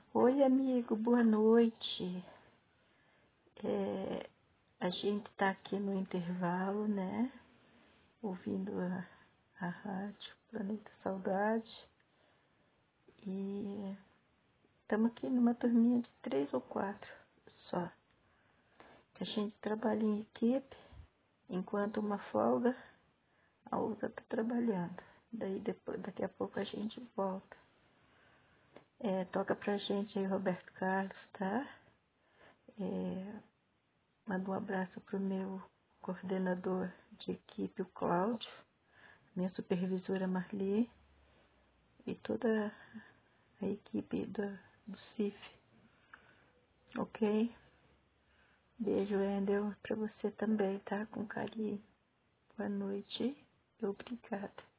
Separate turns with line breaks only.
Oi, amigo, boa noite. A gente tá aqui no intervalo, né? Ouvindo a rádio Planeta Saudade. E estamos aqui numa turminha de 3 ou 4 só. A gente trabalha em equipe, enquanto uma folga, a outra tá trabalhando. Daqui a pouco a gente volta. Toca pra gente aí, Roberto Carlos, tá? Manda um abraço pro meu coordenador de equipe, o Cláudio, minha supervisora Marli e toda a equipe do CIF. Ok? Beijo, Wendel, pra você também, tá? Com carinho. Boa noite e obrigada.